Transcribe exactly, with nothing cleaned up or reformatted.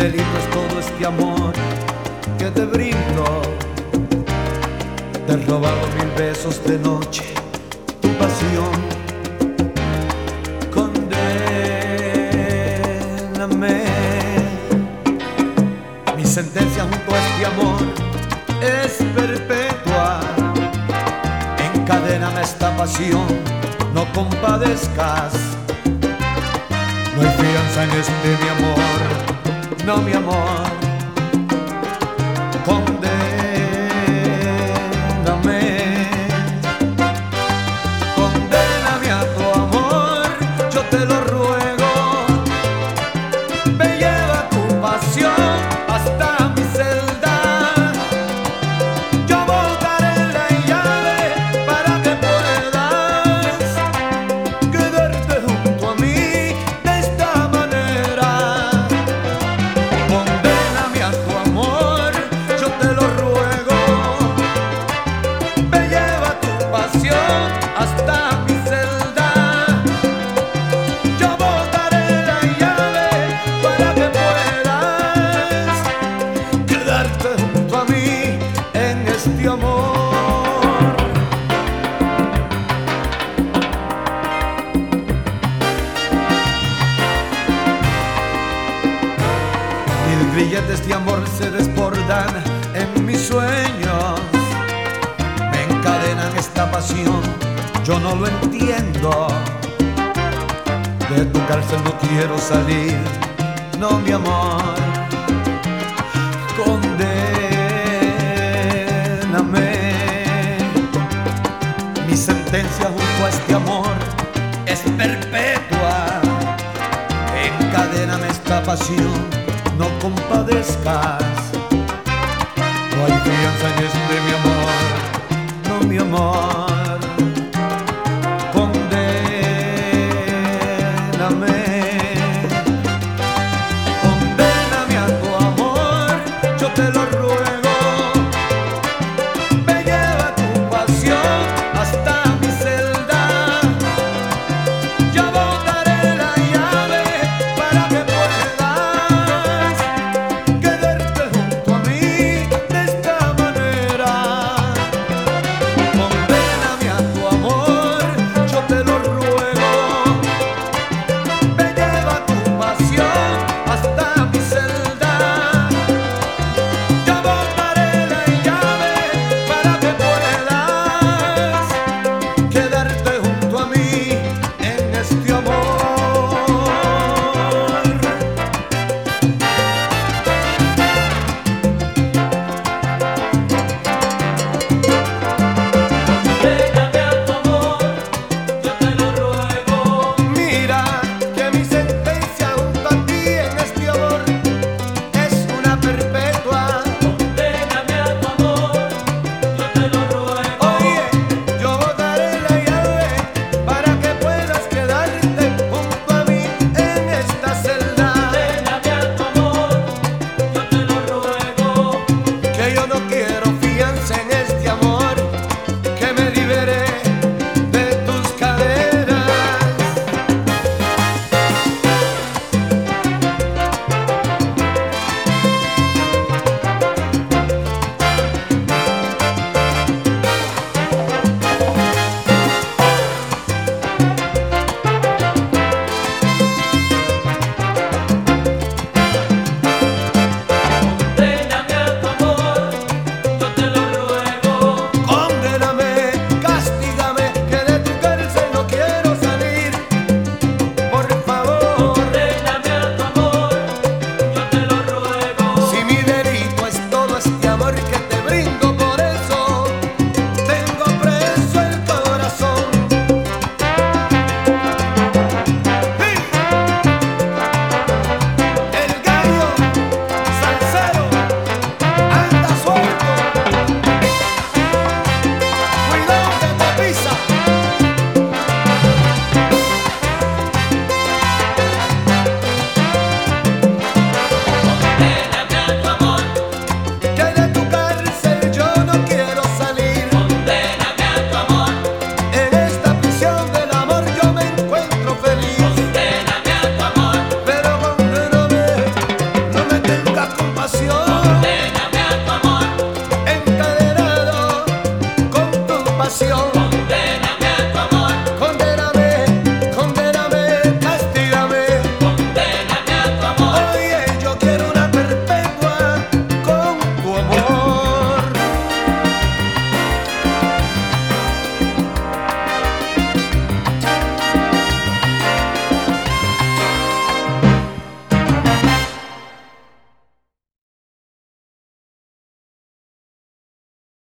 delito es todo este amor que te brindo. Te he robado mil besos de noche, tu pasión. Condéname. Mi sentencia junto a este amor es perpetua. Encadéname esta pasión, no compadezcas. No hay fianza en este mi amor, no mi amor. Condéname, condéname a tu amor, yo te lo ruego. Me lleva tu pasión hasta mi celda. Yo botaré la llave para que puedas quedarte junto a mí de esta manera. Condéname a tu amor, yo te lo ruego. Me lleva tu pasión hasta mi celda. Yo botaré la llave para que puedas quedarte junto a mí en este amor. Mil grilletes de amor se desbordan en mis sueños. Me encadenan esta pasión, yo no lo entiendo. De tu cárcel no quiero salir, no mi amor. Condéname. Mi sentencia junto a este amor es perpetua. Encadéname esta pasión, no compadezcas. No hay fianza en este mi amor, no mi amor. Condéname, condéname a tu amor, yo te lo ruego. Me lleva tu pasión hasta mi celda. Yo botaré la llave para que puedas quedarte junto a mí de esta manera. Condéname a tu amor, yo te lo ruego. Me lleva tu pasión hasta mi celda. Yo botaré la llave para que puedas quedarte junto a mí en este amor. Déjame a tu amor, yo te lo ruego. Mira que mi sentencia junto a ti en este amor es una perpetua. Déjame a tu amor, yo te lo ruego. Oye, yo botaré la llave para que puedas quedarte junto a mí en esta celda. Déjame a tu amor, yo te lo ruego. Que yo no